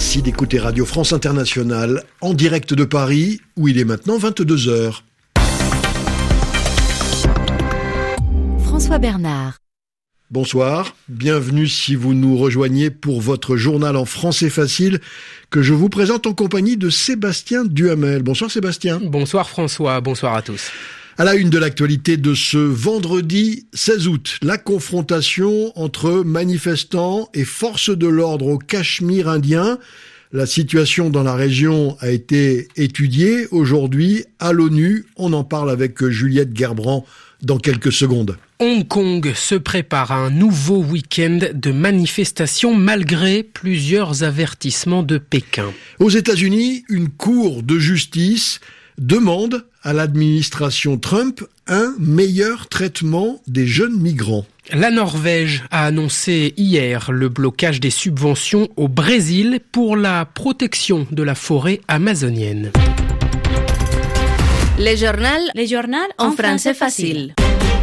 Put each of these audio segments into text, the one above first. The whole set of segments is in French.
Merci d'écouter Radio France Internationale en direct de Paris, où il est maintenant 22h. François Bernard. Bonsoir, bienvenue si vous nous rejoignez pour votre journal en français facile que je vous présente en compagnie de Sébastien Duhamel. Bonsoir Sébastien. Bonsoir François, bonsoir à tous. À la une de l'actualité de ce vendredi 16 août, la confrontation entre manifestants et forces de l'ordre au Cachemire indien. La situation dans la région a été étudiée aujourd'hui à l'ONU. On en parle avec Juliette Gerbrand dans quelques secondes. Hong Kong se prépare à un nouveau week-end de manifestations malgré plusieurs avertissements de Pékin. Aux États-Unis, une cour de justice demande à l'administration Trump un meilleur traitement des jeunes migrants. La Norvège a annoncé hier le blocage des subventions au Brésil pour la protection de la forêt amazonienne. Le journal en français facile.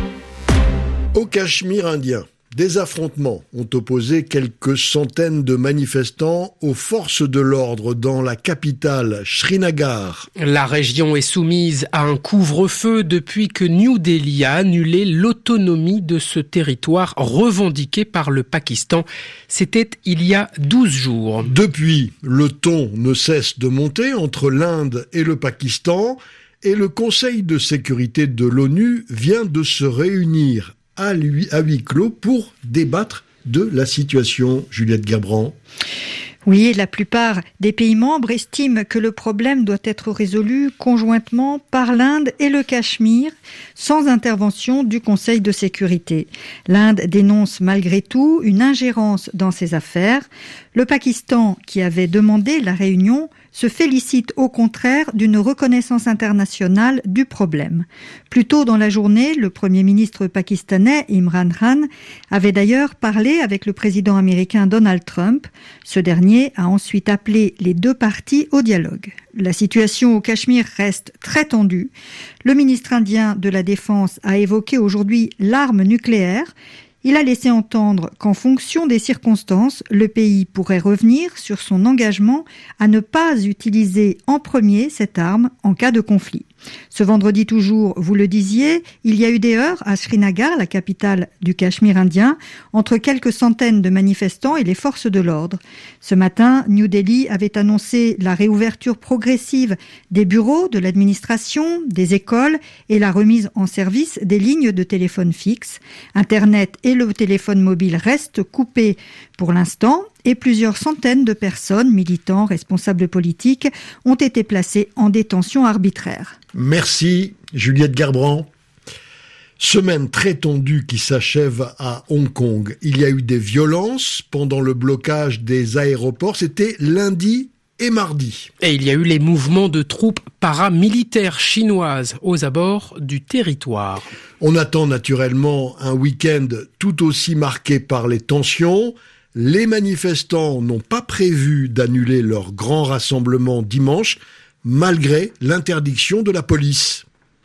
Au Cachemire indien, des affrontements ont opposé quelques centaines de manifestants aux forces de l'ordre dans la capitale, Srinagar. La région est soumise à un couvre-feu depuis que New Delhi a annulé l'autonomie de ce territoire revendiqué par le Pakistan. C'était il y a 12 jours. Depuis, le ton ne cesse de monter entre l'Inde et le Pakistan et le Conseil de sécurité de l'ONU vient de se réunir à huis clos pour débattre de la situation. Juliette Gerbrand. Oui, la plupart des pays membres estiment que le problème doit être résolu conjointement par l'Inde et le Cachemire, sans intervention du Conseil de sécurité. L'Inde dénonce malgré tout une ingérence dans ces affaires. Le Pakistan, qui avait demandé la réunion, se félicite au contraire d'une reconnaissance internationale du problème. Plus tôt dans la journée, le Premier ministre pakistanais Imran Khan avait d'ailleurs parlé avec le président américain Donald Trump. Ce dernier a ensuite appelé les deux parties au dialogue. La situation au Cachemire reste très tendue. Le ministre indien de la Défense a évoqué aujourd'hui l'arme nucléaire. Il a laissé entendre qu'en fonction des circonstances, le pays pourrait revenir sur son engagement à ne pas utiliser en premier cette arme en cas de conflit. Ce vendredi toujours, vous le disiez, il y a eu des heurts à Srinagar, la capitale du Cachemire indien, entre quelques centaines de manifestants et les forces de l'ordre. Ce matin, New Delhi avait annoncé la réouverture progressive des bureaux de l'administration, des écoles et la remise en service des lignes de téléphone fixe. Internet et le téléphone mobile restent coupés pour l'instant et plusieurs centaines de personnes, militants, responsables politiques, ont été placées en détention arbitraire. Merci Juliette Gerbrand. Semaine très tendue qui s'achève à Hong Kong. Il y a eu des violences pendant le blocage des aéroports. C'était lundi et mardi. Et il y a eu les mouvements de troupes paramilitaires chinoises aux abords du territoire. On attend naturellement un week-end tout aussi marqué par les tensions. Les manifestants n'ont pas prévu d'annuler leur grand rassemblement dimanche, malgré l'interdiction de la police.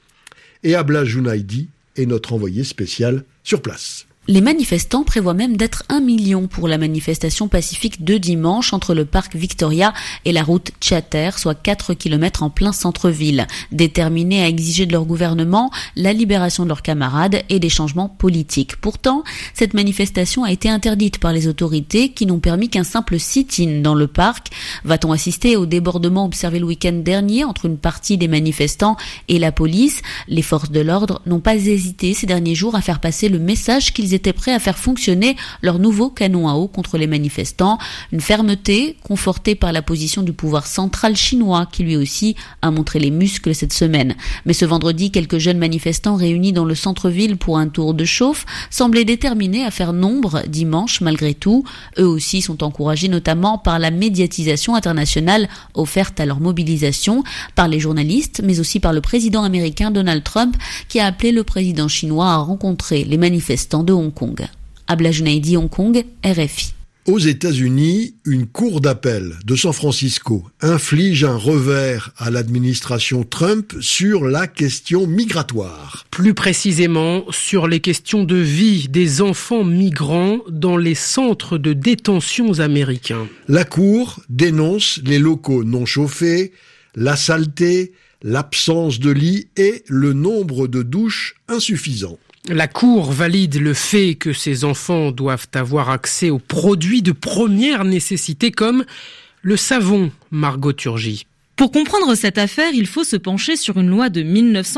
Et Abla Jounaidi est notre envoyé spécial sur place. Les manifestants prévoient même d'être 1 million pour la manifestation pacifique de dimanche entre le parc Victoria et la route Chater, soit 4 km en plein centre-ville, déterminés à exiger de leur gouvernement la libération de leurs camarades et des changements politiques. Pourtant, cette manifestation a été interdite par les autorités qui n'ont permis qu'un simple sit-in dans le parc. Va-t-on assister au débordement observé le week-end dernier entre une partie des manifestants et la police? Les forces de l'ordre n'ont pas hésité ces derniers jours à faire passer le message qu'ils étaient prêts à faire fonctionner leur nouveau canon à eau contre les manifestants. Une fermeté confortée par la position du pouvoir central chinois qui lui aussi a montré les muscles cette semaine. Mais ce vendredi, quelques jeunes manifestants réunis dans le centre-ville pour un tour de chauffe semblaient déterminés à faire nombre dimanche malgré tout. Eux aussi sont encouragés notamment par la médiatisation internationale offerte à leur mobilisation, par les journalistes mais aussi par le président américain Donald Trump qui a appelé le président chinois à rencontrer les manifestants de Hong Kong. Abla Jounaidi, Hong Kong, RFI. Aux États-Unis, une cour d'appel de San Francisco inflige un revers à l'administration Trump sur la question migratoire. Plus précisément, sur les questions de vie des enfants migrants dans les centres de détention américains. La cour dénonce les locaux non chauffés, la saleté, l'absence de lits et le nombre de douches insuffisant. La Cour valide le fait que ces enfants doivent avoir accès aux produits de première nécessité comme le savon, Margot Turgy. Pour comprendre cette affaire, il faut se pencher sur une loi de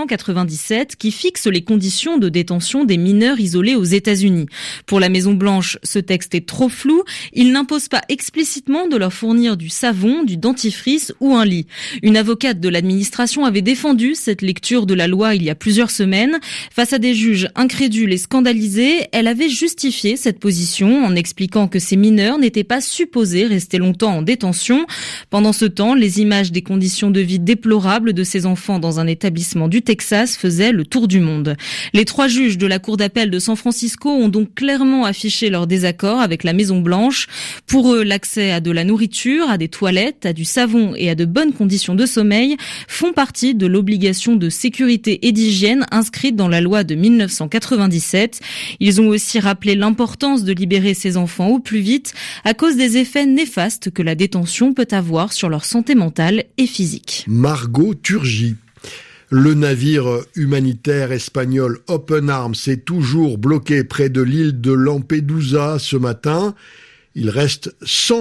1997 qui fixe les conditions de détention des mineurs isolés aux États-Unis. Pour la Maison-Blanche, ce texte est trop flou. Il n'impose pas explicitement de leur fournir du savon, du dentifrice ou un lit. Une avocate de l'administration avait défendu cette lecture de la loi il y a plusieurs semaines. Face à des juges incrédules et scandalisés, elle avait justifié cette position en expliquant que ces mineurs n'étaient pas supposés rester longtemps en détention. Pendant ce temps, les images des conditions de vie déplorables de ces enfants dans un établissement du Texas faisaient le tour du monde. Les 3 juges de la Cour d'appel de San Francisco ont donc clairement affiché leur désaccord avec la Maison-Blanche. Pour eux, l'accès à de la nourriture, à des toilettes, à du savon et à de bonnes conditions de sommeil font partie de l'obligation de sécurité et d'hygiène inscrite dans la loi de 1997. Ils ont aussi rappelé l'importance de libérer ces enfants au plus vite à cause des effets néfastes que la détention peut avoir sur leur santé mentale et physique. Margot Turgy. Le navire humanitaire espagnol Open Arms est toujours bloqué près de l'île de Lampedusa ce matin. Il reste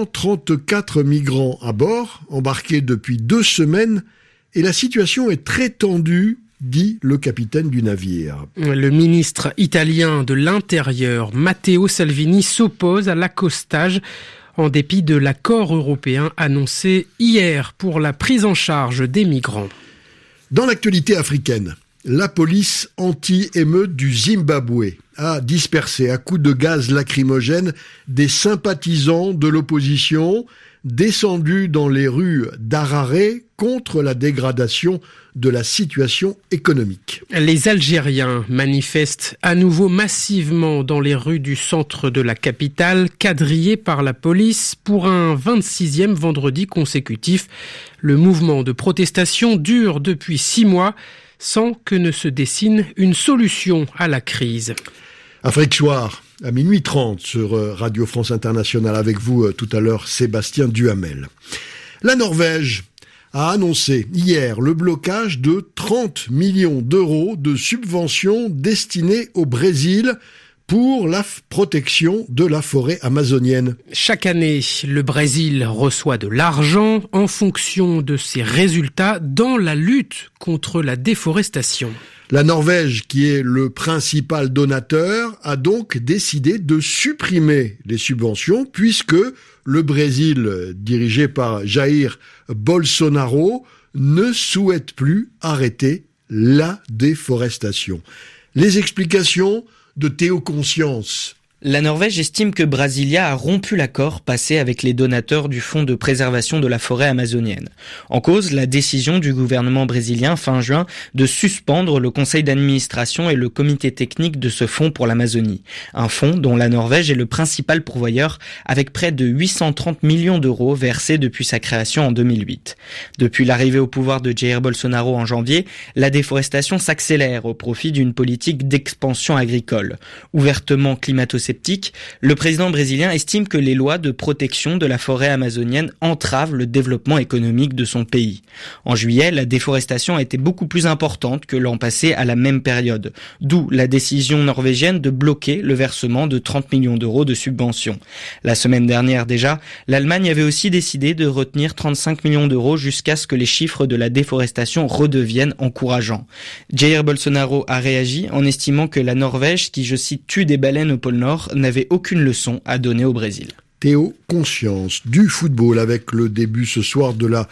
134 migrants à bord, embarqués depuis 2 semaines, et la situation est très tendue, dit le capitaine du navire. Le ministre italien de l'Intérieur, Matteo Salvini, s'oppose à l'accostage en dépit de l'accord européen annoncé hier pour la prise en charge des migrants. Dans l'actualité africaine, la police anti-émeute du Zimbabwe a dispersé à coups de gaz lacrymogène des sympathisants de l'opposition descendus dans les rues d'Harare contre la dégradation de la situation économique. Les Algériens manifestent à nouveau massivement dans les rues du centre de la capitale, quadrillés par la police pour un 26e vendredi consécutif. Le mouvement de protestation dure depuis 6 mois sans que ne se dessine une solution à la crise. Afrique Soir, à minuit 30 sur Radio France Internationale. Avec vous tout à l'heure, Sébastien Duhamel. La Norvège a annoncé hier le blocage de 30 millions d'euros de subventions destinées au Brésil pour la protection de la forêt amazonienne. Chaque année, le Brésil reçoit de l'argent en fonction de ses résultats dans la lutte contre la déforestation. La Norvège, qui est le principal donateur, a donc décidé de supprimer les subventions puisque le Brésil, dirigé par Jair Bolsonaro, ne souhaite plus arrêter la déforestation. Les explications de Théo Conscience. La Norvège estime que Brasilia a rompu l'accord passé avec les donateurs du Fonds de préservation de la forêt amazonienne. En cause, la décision du gouvernement brésilien fin juin de suspendre le conseil d'administration et le comité technique de ce fonds pour l'Amazonie. Un fonds dont la Norvège est le principal pourvoyeur avec près de 830 millions d'euros versés depuis sa création en 2008. Depuis l'arrivée au pouvoir de Jair Bolsonaro en janvier, la déforestation s'accélère au profit d'une politique d'expansion agricole. Ouvertement climato-sceptique, le président brésilien estime que les lois de protection de la forêt amazonienne entravent le développement économique de son pays. En juillet, la déforestation a été beaucoup plus importante que l'an passé à la même période, d'où la décision norvégienne de bloquer le versement de 30 millions d'euros de subventions. La semaine dernière déjà, l'Allemagne avait aussi décidé de retenir 35 millions d'euros jusqu'à ce que les chiffres de la déforestation redeviennent encourageants. Jair Bolsonaro a réagi en estimant que la Norvège, qui, je cite, tue des baleines au pôle Nord, n'avait aucune leçon à donner au Brésil. Théo Conscience, du football avec le début ce soir de la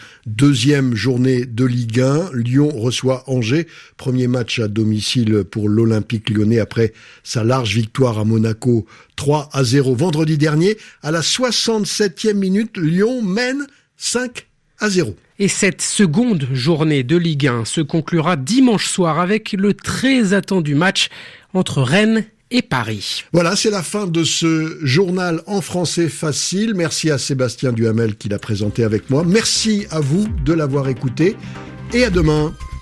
2e journée de Ligue 1. Lyon reçoit Angers, premier match à domicile pour l'Olympique lyonnais après sa large victoire à Monaco 3-0 vendredi dernier. À la 67e minute, Lyon mène 5-0. Et cette seconde journée de Ligue 1 se conclura dimanche soir avec le très attendu match entre Rennes et Paris. Voilà, c'est la fin de ce journal en français facile. Merci à Sébastien Duhamel qui l'a présenté avec moi. Merci à vous de l'avoir écouté et à demain.